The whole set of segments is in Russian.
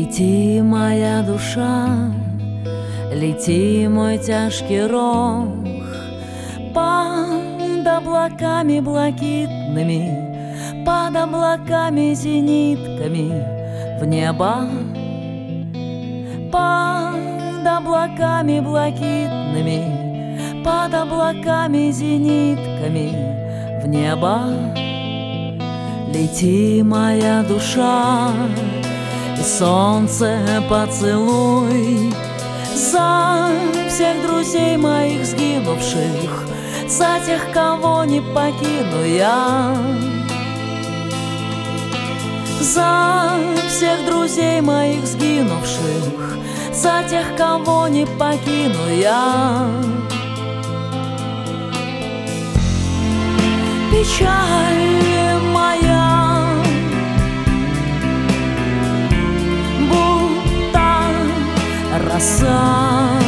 Лети, моя душа, лети, мой тяжкий рог, под облаками блакитными, под облаками зенитками в небо, под облаками блакитными, под облаками зенитками в небо. Лети, моя душа, и солнце поцелуй за всех друзей моих сгинувших, за тех, кого не покину я, за всех друзей моих сгинувших, за тех, кого не покину я. Печаль моя будто роса,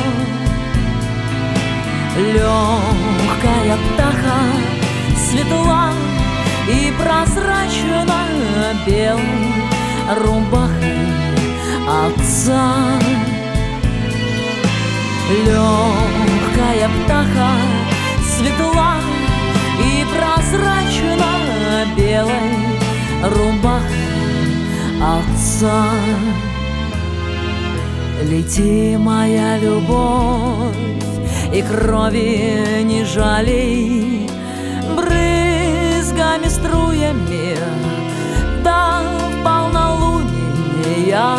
легкая птаха, светла и прозрачно белой рубахой отца. Легкая птаха, светла и прозрачно белой рубахой отца. Лети, моя любовь, и крови не жалей, брызгами, струями до полнолуния,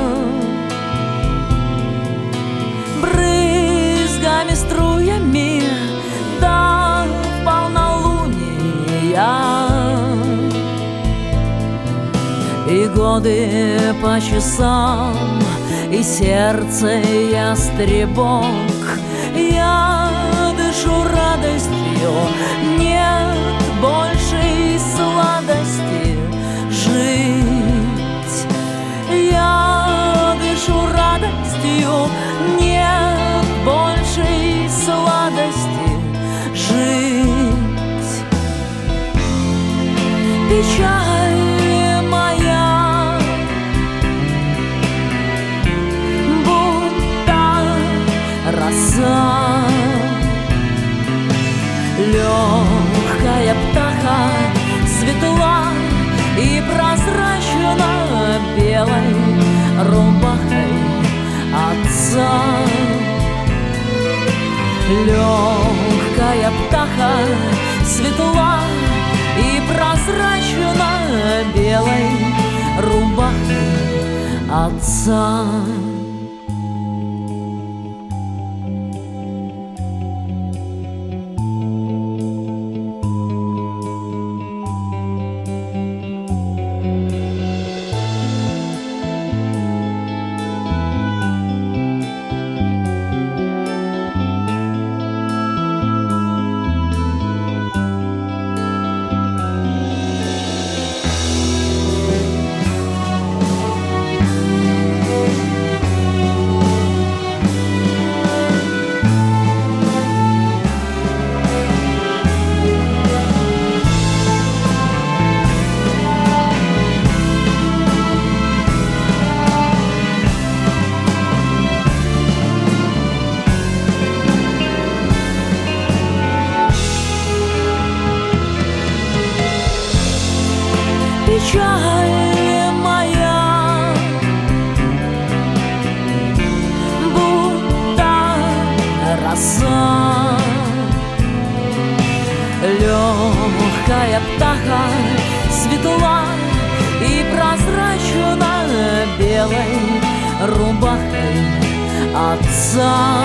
брызгами, струями до полнолуния. И годы по часам, и сердце ястребок, я дышу радостью, нет большей сладости жить. Я дышу радостью, нет большей сладости жить. Печаль моя роса, легкая птаха, светла и прозрачно белой рубахой отца. Легкая птаха, светла и прозрачно белой рубахой отца. Печаль моя будто роса, легкая птаха, светла и прозрачно белой рубахой отца.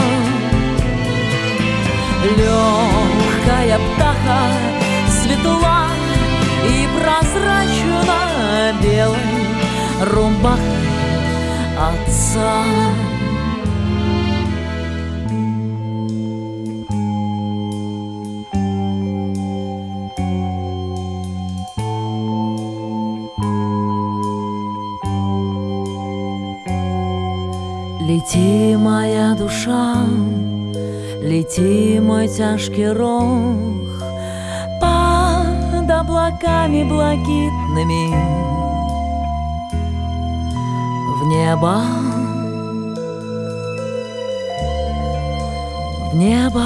Легкая птаха, светла и прозрачно белой рубахой отца. Лети, моя душа, лети, мой тяжкий рог, под облаками блакитными в небо, в небо.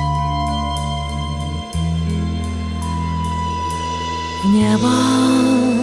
В небо.